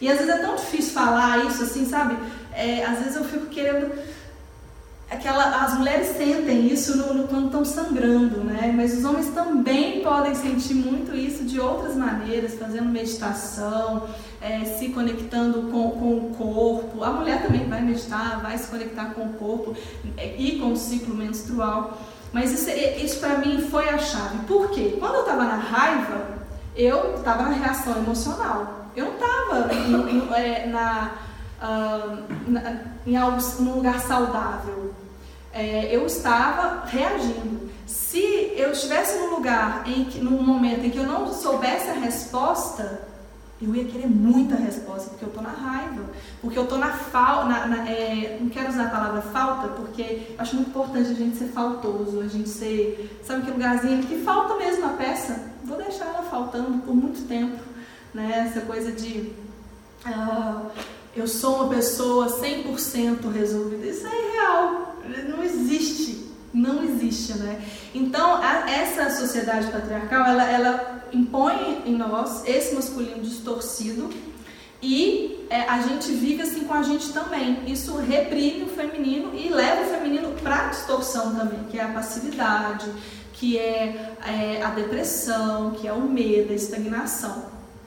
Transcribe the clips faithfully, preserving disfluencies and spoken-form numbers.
E às vezes é tão difícil falar isso, assim, sabe? É, às vezes eu fico querendo... Aquela, as mulheres sentem isso no, no, quando estão sangrando, né? Mas os homens também podem sentir muito isso de outras maneiras, fazendo meditação, é, se conectando com, com o corpo. A mulher também vai meditar, vai se conectar com o corpo é, e com o ciclo menstrual. Mas isso, isso para mim foi a chave. Por quê? Quando eu estava na raiva, eu estava na reação emocional. Eu não estava é, na, uh, na, em algo, num lugar saudável. É, eu estava reagindo. Se eu estivesse num lugar, em que, num momento em que eu não soubesse a resposta, eu ia querer muita resposta, porque eu estou na raiva, porque eu estou na falta, é, não quero usar a palavra falta, porque eu acho muito importante a gente ser faltoso, a gente ser, sabe aquele lugarzinho que falta mesmo a peça, vou deixar ela faltando por muito tempo, né? Essa coisa de... Uh, eu sou uma pessoa cem por cento resolvida, isso é irreal. Não existe, não existe, né? Então, a, essa sociedade patriarcal, ela, ela impõe em nós esse masculino distorcido e é, a gente vive assim com a gente também. Isso reprime o feminino e leva o feminino para a distorção também, que é a passividade, que é, é a depressão, que é o medo, a estagnação.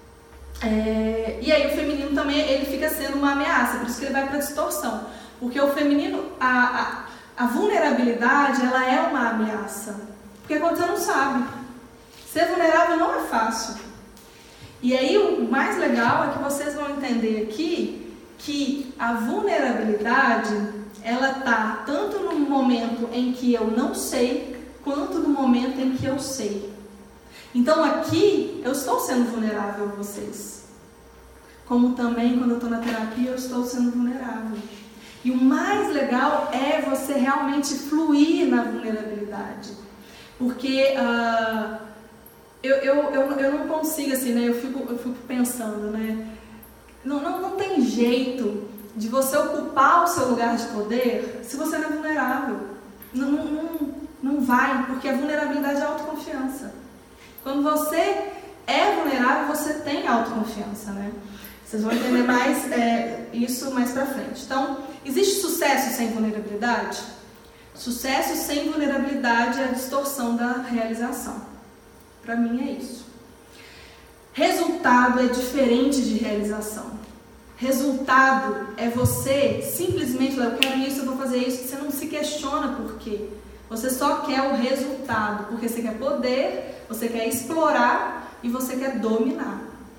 É, e aí o feminino também, ele fica sendo uma ameaça, por isso que ele vai para a distorção. Porque o feminino, a, a, a vulnerabilidade, ela é uma ameaça. Porque quando você não sabe, ser vulnerável não é fácil. E aí o mais legal é que vocês vão entender aqui que a vulnerabilidade, ela tá tanto no momento em que eu não sei, quanto no momento em que eu sei. Então aqui eu estou sendo vulnerável a vocês. Como também quando eu estou na terapia eu estou sendo vulnerável. E o mais legal é você realmente fluir na vulnerabilidade. Porque uh, eu, eu, eu, eu não consigo, assim, né? Eu fico, eu fico pensando, né? Não, não, não tem jeito de você ocupar o seu lugar de poder se você não é vulnerável. Não, não, não vai, porque a vulnerabilidade é autoconfiança. Quando você é vulnerável, você tem autoconfiança, né? Vocês vão entender mais é, isso mais pra frente. Então, existe sucesso sem vulnerabilidade? Sucesso sem vulnerabilidade é a distorção da realização. Pra mim é isso. Resultado é diferente de realização. Resultado é você simplesmente, eu quero isso, eu vou fazer isso, você não se questiona por quê. Você só quer o resultado, porque você quer poder, você quer explorar e você quer dominar.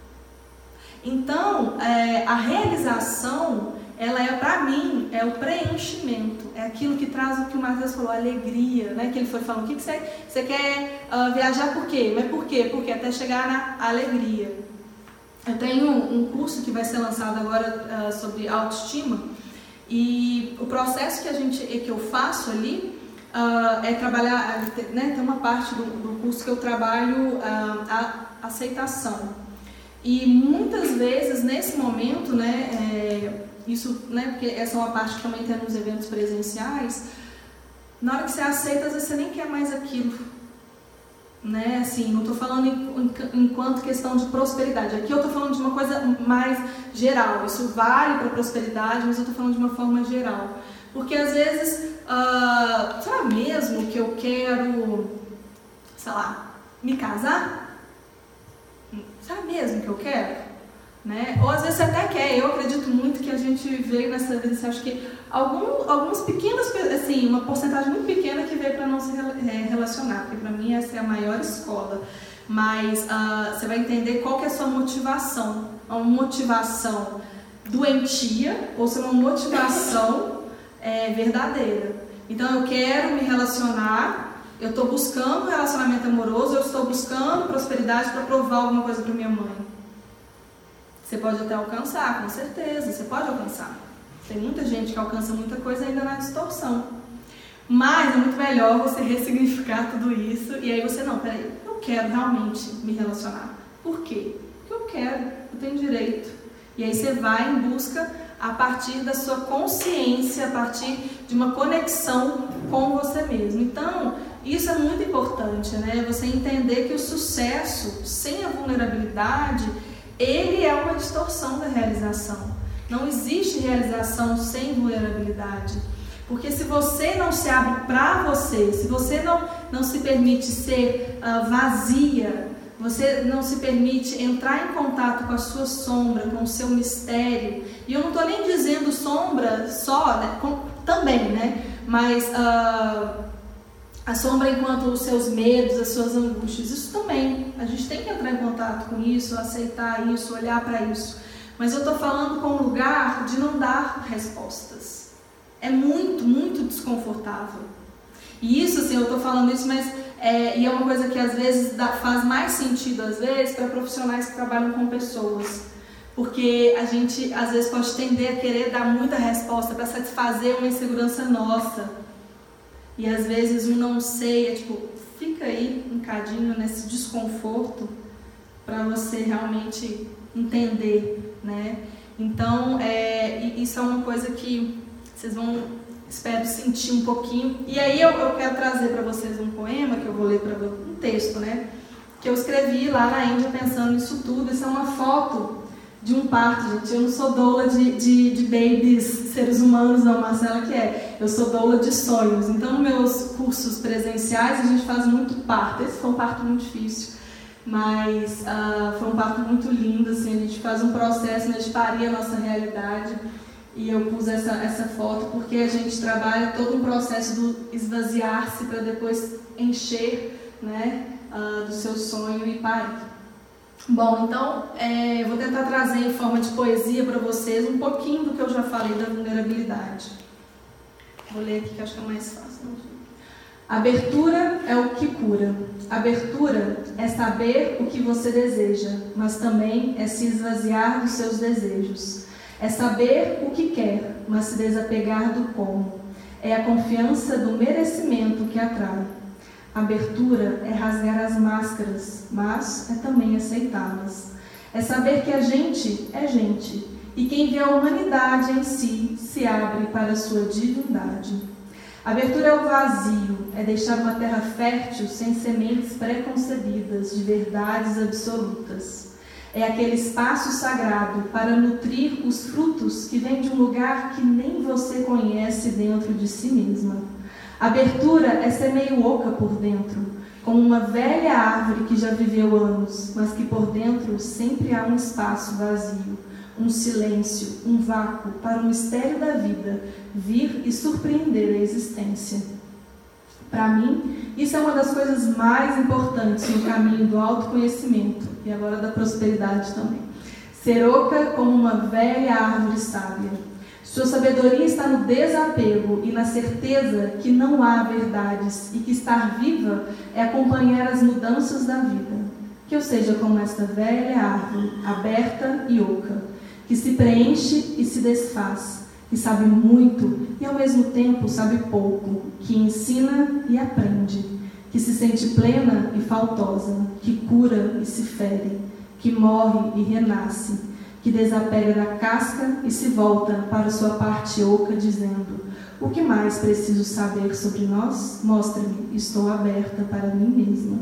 Então, é, a realização, ela é, para mim, é o preenchimento, é aquilo que traz o que o Matheus falou, alegria, né? Que ele foi falando, o que, que você, você quer uh, viajar por quê? Mas por quê? Porque até chegar na alegria. Eu tenho um curso que vai ser lançado agora uh, sobre autoestima e o processo que, a gente, que eu faço ali uh, é trabalhar, né? Tem uma parte do, do curso que eu trabalho uh, a aceitação. E muitas vezes, nesse momento, né, é, isso, né, porque essa é uma parte que também tem nos eventos presenciais, na hora que você aceita, às vezes você nem quer mais aquilo. Né? Assim, não estou falando em, em, enquanto questão de prosperidade. Aqui eu estou falando de uma coisa mais geral. Isso vale para prosperidade, mas eu estou falando de uma forma geral. Porque às vezes, uh, será mesmo que eu quero, sei lá, me casar? Será mesmo que eu quero? Né? Ou às vezes você até quer. Eu acredito muito que a gente veio nessa vida, você acha que algum, algumas pequenas, assim, uma porcentagem muito pequena que veio para não se relacionar, porque para mim essa é a maior escola. Mas uh, você vai entender qual que é a sua motivação. Uma motivação doentia ou se é uma motivação é, verdadeira. Então eu quero me relacionar. Eu estou buscando um relacionamento amoroso, eu estou buscando prosperidade para provar alguma coisa para minha mãe. Você pode até alcançar, com certeza, você pode alcançar. Tem muita gente que alcança muita coisa ainda na distorção. Mas é muito melhor você ressignificar tudo isso e aí você, não, peraí, eu quero realmente me relacionar. Por quê? Porque eu quero, eu tenho direito. E aí você vai em busca a partir da sua consciência, a partir de uma conexão com você mesmo. Então, isso é muito importante, né? Você entender que o sucesso sem a vulnerabilidade, ele é uma distorção da realização. Não existe realização sem vulnerabilidade. Porque se você não se abre para você, se você não, não se permite ser uh, vazia, você não se permite entrar em contato com a sua sombra, com o seu mistério, e eu não estou nem dizendo sombra só, né, com, também, né, mas uh, a sombra enquanto os seus medos, as suas angústias, isso também, a gente tem que entrar em contato com isso, aceitar isso, olhar para isso, mas eu estou falando com um lugar de não dar respostas. É muito, muito desconfortável. E isso, assim, eu estou falando isso, mas é, e é uma coisa que às vezes dá, faz mais sentido, às vezes, para profissionais que trabalham com pessoas. Porque a gente, às vezes, pode tender a querer dar muita resposta para satisfazer uma insegurança nossa. E às vezes um não sei, é tipo, fica aí um cadinho nesse desconforto para você realmente entender, né? Então, é, isso é uma coisa que vocês vão, espero, sentir um pouquinho. E aí eu, eu quero trazer para vocês um poema, que eu vou ler para vocês, um texto, né? Que eu escrevi lá na Índia pensando nisso tudo. Isso é uma foto de um parto, gente. Eu não sou doula de, de, de babies, seres humanos, não, Marcela que é. Eu sou doula de sonhos. Então, nos meus cursos presenciais, a gente faz muito parto. Esse foi um parto muito difícil, mas uh, foi um parto muito lindo, assim. A gente faz um processo, né, de parir a nossa realidade. E eu pus essa, essa foto porque a gente trabalha todo um processo do esvaziar-se para depois encher, né, uh, do seu sonho e parir. Bom, então, é, eu vou tentar trazer em forma de poesia para vocês um pouquinho do que eu já falei da vulnerabilidade. Vou ler aqui que acho que é mais fácil. Abertura é o que cura. Abertura é saber o que você deseja, mas também é se esvaziar dos seus desejos. É saber o que quer, mas se desapegar do como. É a confiança do merecimento que atrai. Abertura é rasgar as máscaras, mas é também aceitá-las. É saber que a gente é gente, e quem vê a humanidade em si se abre para a sua divindade. Abertura é o vazio, é deixar uma terra fértil sem sementes preconcebidas de verdades absolutas. É aquele espaço sagrado para nutrir os frutos que vêm de um lugar que nem você conhece dentro de si mesma. Abertura é ser meio oca por dentro, como uma velha árvore que já viveu anos, mas que por dentro sempre há um espaço vazio, um silêncio, um vácuo para o mistério da vida vir e surpreender a existência. Para mim, isso é uma das coisas mais importantes no caminho do autoconhecimento e agora da prosperidade também. Ser oca como uma velha árvore sábia. Sua sabedoria está no desapego e na certeza que não há verdades e que estar viva é acompanhar as mudanças da vida. Que eu seja como esta velha árvore, aberta e oca, que se preenche e se desfaz, que sabe muito e ao mesmo tempo sabe pouco, que ensina e aprende, que se sente plena e faltosa, que cura e se fere, que morre e renasce, que desapega da casca e se volta para sua parte oca, dizendo: o que mais preciso saber sobre nós? Mostre-me, estou aberta para mim mesma.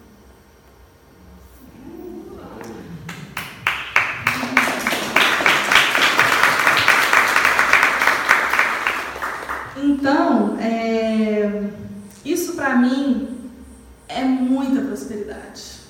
Então, é, isso para mim é muita prosperidade.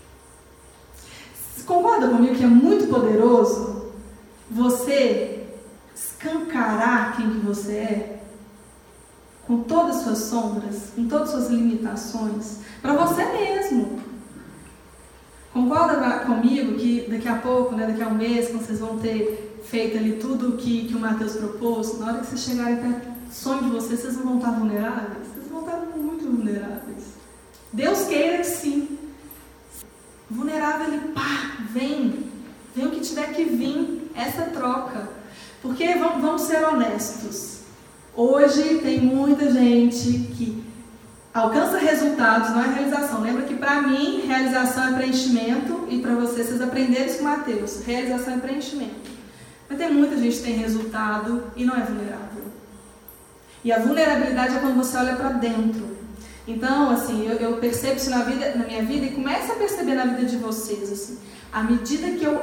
Você concorda comigo que é muito poderoso você escancarar quem que você é? Com todas as suas sombras, com todas as suas limitações, para você mesmo. Concorda comigo que daqui a pouco, né, daqui a um mês, quando vocês vão ter feito ali tudo o que, que o Mateus propôs, na hora que vocês chegarem perto do sonho de vocês, vocês não vão estar vulneráveis? Vocês vão estar muito vulneráveis. Deus queira que sim. Vulnerável, ele, pá, vem. Vem o que tiver que vir, essa troca. Porque, vamos, vamos ser honestos, hoje tem muita gente que alcança resultados, não é realização. Lembra que para mim, realização é preenchimento, e para vocês, vocês aprenderam isso com Mateus, realização é preenchimento. Mas tem muita gente que tem resultado e não é vulnerável. E a vulnerabilidade é quando você olha para dentro. Então, assim, eu, eu percebo isso na, vida, na minha vida e começo a perceber na vida de vocês, assim, à medida que eu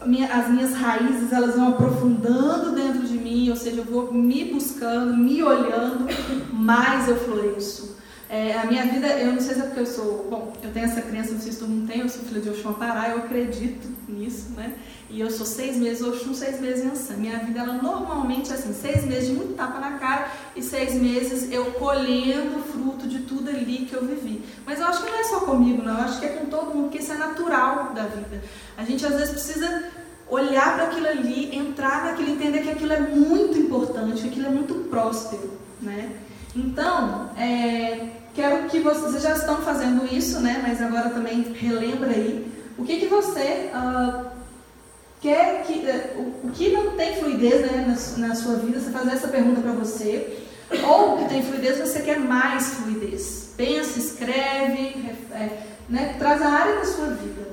minha, as minhas raízes elas vão aprofundando dentro de mim, ou seja, eu vou me buscando, me olhando, mais eu floresço. É, a minha vida, eu não sei se é porque eu sou, bom, eu tenho essa crença, não sei se todo mundo tem, eu sou filha de Oxum Apará, eu acredito nisso, né? E eu sou seis meses Oxum, seis meses Iansã. Minha vida, ela normalmente é assim, seis meses de muito tapa na cara e seis meses eu colhendo fruto de tudo ali que eu vivi. Mas eu acho que não é só comigo, não, eu acho que é com todo mundo, porque isso é natural da vida. A gente às vezes precisa olhar para aquilo ali, entrar naquilo, entender que aquilo é muito importante, que aquilo é muito próspero, né? Então, é, quero que vocês, vocês já estão fazendo isso, né? Mas agora também relembra aí o que que você uh, quer, que, uh, o, o que não tem fluidez, né, na, na sua vida. Você fazer essa pergunta para você, ou o que tem fluidez, você quer mais fluidez. Pensa, escreve, é, né, traz a área da sua vida.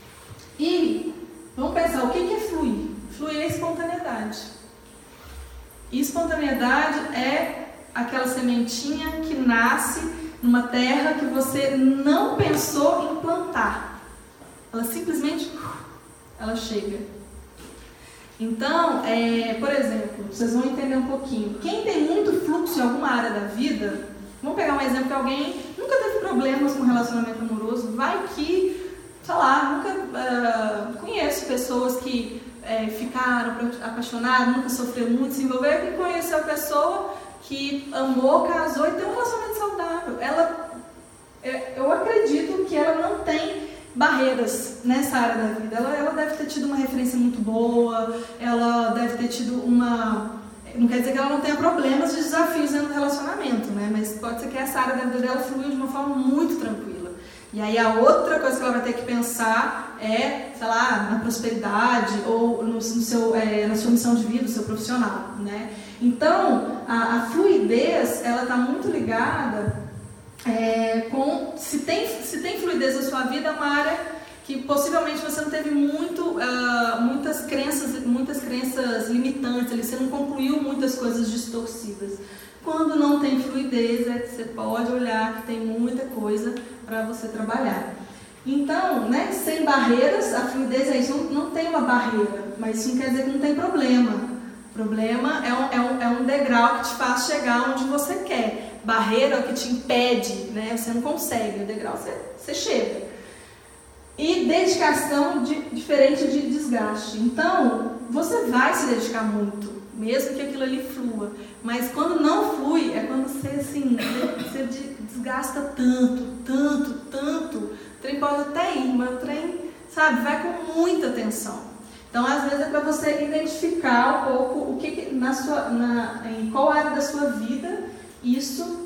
E vamos pensar, o que que é fluir? Fluir é espontaneidade. E espontaneidade é aquela sementinha que nasce numa terra que você não pensou em plantar. Ela simplesmente, ela chega. Então, é, por exemplo, vocês vão entender um pouquinho. Quem tem muito fluxo em alguma área da vida, vamos pegar um exemplo que alguém nunca teve problemas com relacionamento amoroso, vai que, sei lá, nunca uh, conheço pessoas que é, ficaram apaixonadas, nunca sofreu muito, se envolveram, e conheceu a pessoa que amou, casou e tem um relacionamento saudável. Ela, eu acredito que ela não tem barreiras nessa área da vida. Ela, ela deve ter tido uma referência muito boa, ela deve ter tido uma... Não quer dizer que ela não tenha problemas de desafios dentro do relacionamento, né? Mas pode ser que essa área da vida dela fluiu de uma forma muito tranquila. E aí a outra coisa que ela vai ter que pensar é, sei lá, na prosperidade ou no, no seu, é, na sua missão de vida, no seu profissional, né? Então, a, a fluidez, ela está muito ligada é, com... Se tem, se tem fluidez na sua vida, é uma área que possivelmente você não teve muito, uh, muitas, crenças, muitas crenças limitantes, ali, você não concluiu muitas coisas distorcidas. Quando não tem fluidez, é que você pode olhar que tem muita coisa para você trabalhar. Então, né, sem barreiras, a fluidez é isso, não, não tem uma barreira, mas isso não quer dizer que não tem problema. Problema é um, é, um, é um degrau que te faz chegar onde você quer. Barreira é o que te impede, né? Você não consegue, o degrau você, você chega. E dedicação de, diferente de desgaste. Então, você vai se dedicar muito, mesmo que aquilo ali flua. Mas quando não flui, é quando você, assim, você desgasta tanto, tanto, tanto. O trem pode até ir, mas o trem, sabe, vai com muita tensão. Então, às vezes, é para você identificar um pouco o que, que na sua, na, em qual área da sua vida isso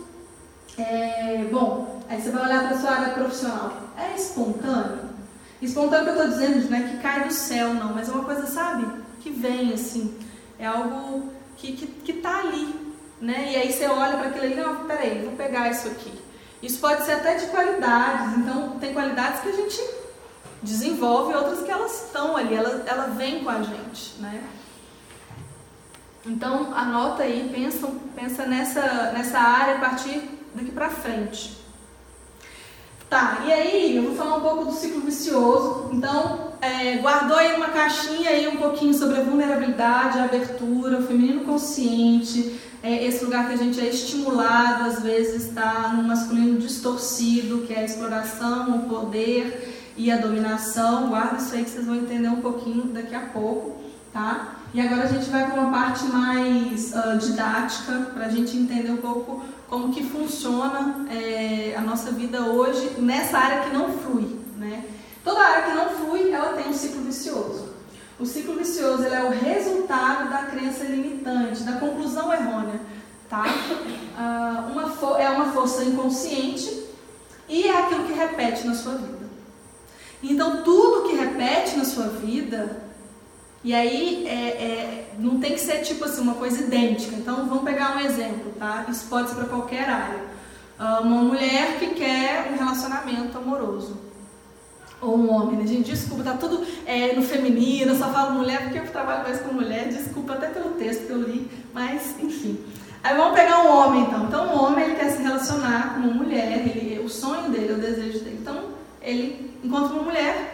é bom. Aí você vai olhar para a sua área profissional. É espontâneo? Espontâneo que eu estou dizendo, não é que cai do céu, não, mas é uma coisa, sabe, que vem assim. É algo que que, que tá ali, né? E aí você olha para aquilo ali, não, peraí, vou pegar isso aqui. Isso pode ser até de qualidades. Então, tem qualidades que a gente desenvolve, outras que elas estão ali, ela, ela vem com a gente, né? Então, anota aí, pensa, pensa nessa, nessa área a partir daqui pra frente. Tá, e aí eu vou falar um pouco do ciclo vicioso. Então, é, guardou aí uma caixinha aí um pouquinho sobre a vulnerabilidade, a abertura, o feminino consciente, é, esse lugar que a gente é estimulado, às vezes está no masculino distorcido, que é a exploração, o poder e a dominação. Guarda isso aí que vocês vão entender um pouquinho daqui a pouco, tá? E agora a gente vai para uma parte mais uh, didática, para a gente entender um pouco como que funciona é, a nossa vida hoje nessa área que não flui, né? Toda área que não flui, ela tem um ciclo vicioso. O ciclo vicioso ele é o resultado da crença limitante, da conclusão errônea, tá? Uh, uma é uma força inconsciente e é aquilo que repete na sua vida. Então, tudo que repete na sua vida, e aí é, é, não tem que ser tipo assim, uma coisa idêntica. Então, vamos pegar um exemplo, tá? Isso pode ser para qualquer área. Uma mulher que quer um relacionamento amoroso. Ou um homem, né? Gente, desculpa, tá tudo é, no feminino, eu só falo mulher porque eu trabalho mais com mulher, desculpa até pelo texto que eu li, mas enfim. Aí vamos pegar um homem então. Então, um homem ele quer se relacionar com uma mulher, ele, o sonho dele, o desejo dele. Então, ele encontra uma mulher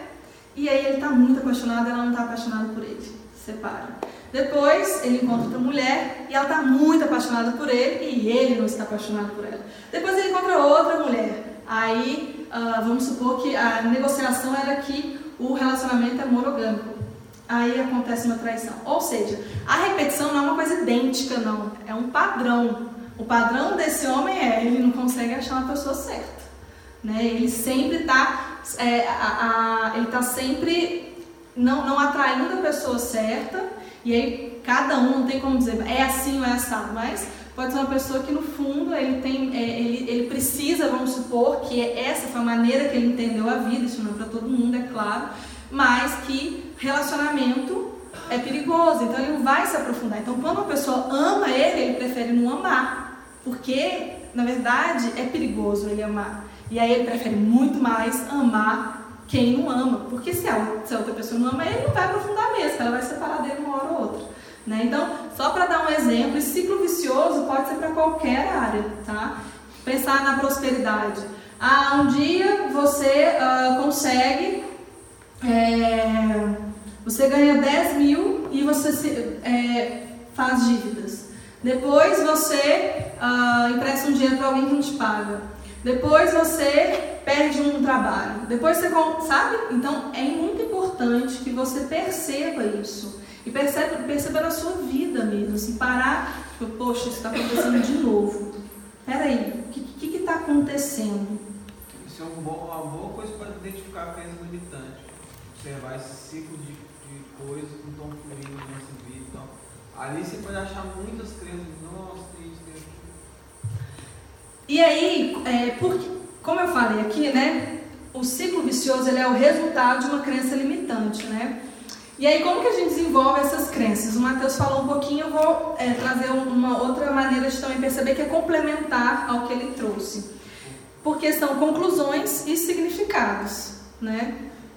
E aí ele está muito apaixonado, ela não está apaixonada por ele. Separa. Depois ele encontra outra mulher e ela está muito apaixonada por ele e ele não está apaixonado por ela. Depois ele encontra outra mulher. Aí uh, vamos supor que a negociação era que o relacionamento é monogâmico. Aí acontece uma traição. Ou seja, a repetição não é uma coisa idêntica, não. É um padrão. O padrão desse homem é, ele não consegue achar uma pessoa certa. Né? Ele sempre está é, a, a, ele tá sempre não, não atraindo a pessoa certa. E aí cada um não tem como dizer, é assim ou é assado. Mas pode ser uma pessoa que no fundo ele, tem, é, ele, ele precisa, vamos supor, que essa foi a maneira que ele entendeu a vida. Isso não é para todo mundo, é claro. Mas que relacionamento é perigoso, então ele não vai se aprofundar. Então quando uma pessoa ama ele, ele prefere não amar, porque na verdade é perigoso ele amar. E aí ele prefere muito mais amar quem não ama, porque se a, se a outra pessoa não ama ele, não vai aprofundar mesmo, ela vai separar dele uma hora ou outra. Né? Então, só para dar um exemplo, esse ciclo vicioso pode ser para qualquer área, tá? Pensar na prosperidade. Ah, um dia você uh, consegue... É, você ganha dez mil e você se, é, faz dívidas. Depois você uh, empresta um dinheiro para alguém que não te paga. Depois você perde um trabalho. Depois você, sabe? Então é muito importante que você perceba isso. E perceba, perceba na sua vida mesmo. Assim, parar, tipo, poxa, isso está acontecendo de novo. Peraí, o que está acontecendo? Isso é um bom, uma boa coisa para identificar a crença limitante. Observar esse ciclo de, de coisas que estão fluindo na nossa vida. Então, ali você pode achar muitas crenças. Nossa, tem isso, tem aquilo. E aí, é, porque, como eu falei aqui, né? O ciclo vicioso ele é o resultado de uma crença limitante, né? E aí, como que a gente desenvolve essas crenças? O Matheus falou um pouquinho, eu vou é, trazer uma outra maneira de também perceber que é complementar ao que ele trouxe. Porque são conclusões e significados, né?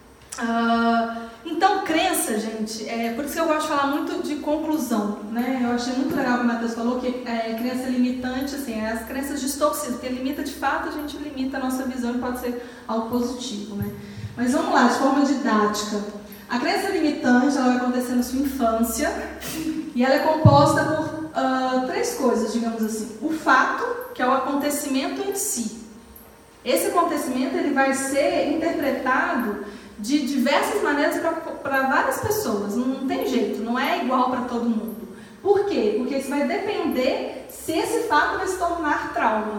Uh, então, crença, gente, é por isso que eu gosto de falar muito de conclusão, né? Eu achei muito legal o que o Matheus falou, que é, crença limitante, assim, é as crenças distorcidas, porque limita de fato, a gente limita a nossa visão e pode ser algo positivo, né? Mas vamos lá, de forma didática. A crença limitante, ela vai acontecer na sua infância e ela é composta por uh, três coisas, digamos assim. O fato, que é o acontecimento em si. Esse acontecimento, ele vai ser interpretado de diversas maneiras para várias pessoas, não, não tem jeito, não é igual para todo mundo. Por quê? Porque isso vai depender se esse fato vai se tornar trauma.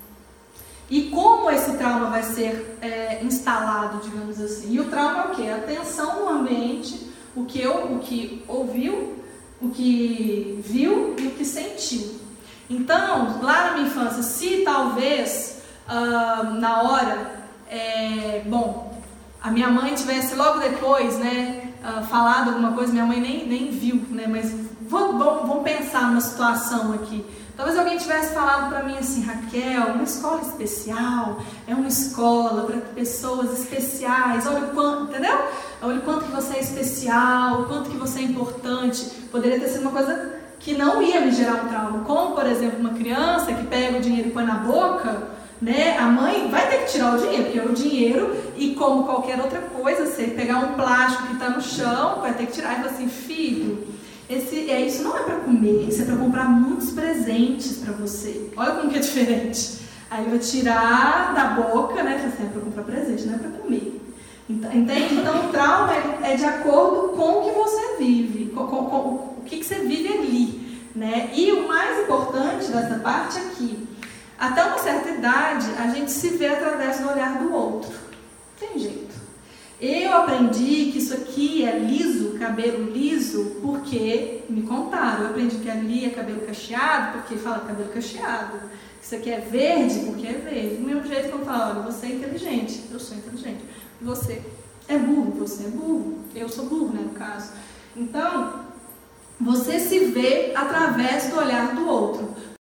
E como esse trauma vai ser é, instalado, digamos assim. E o trauma é o quê? A tensão no ambiente, o que, eu, o que ouviu, o que viu e o que sentiu. Então, lá na minha infância, se talvez uh, na hora, é, bom... a minha mãe tivesse logo depois, né, uh, falado alguma coisa, minha mãe nem, nem viu, né, mas vamos, vamos pensar numa situação aqui. Talvez alguém tivesse falado para mim assim, Raquel, uma escola especial, é uma escola para pessoas especiais, olha o quanto, entendeu? Olha o quanto que você é especial, o quanto que você é importante. Poderia ter sido uma coisa que não ia me gerar um trauma, como, por exemplo, uma criança que pega o dinheiro e põe na boca, né? A mãe vai ter que tirar o dinheiro, porque é o dinheiro, e como qualquer outra coisa, você pegar um plástico que está no chão, vai ter que tirar e falar assim, filho, esse, é, isso não é para comer, isso é para comprar muitos presentes para você. Olha como que é diferente. Aí vai tirar da boca, né? Assim, é para comprar presente, não é para comer. Então, entende? Então o trauma é, é de acordo com o que você vive, com, com, com o que, que você vive ali, né? E o mais importante dessa parte aqui, até uma certa idade, a gente se vê através do olhar do outro. Tem jeito. Eu aprendi que isso aqui é liso, cabelo liso, porque me contaram. Eu aprendi que ali é cabelo cacheado, porque fala cabelo cacheado. Isso aqui é verde, porque é verde. Do mesmo jeito que eu falo, olha, você é inteligente, eu sou inteligente. Você é burro, você é burro. Eu sou burro, né, no caso. Então, você se vê através do olhar do outro.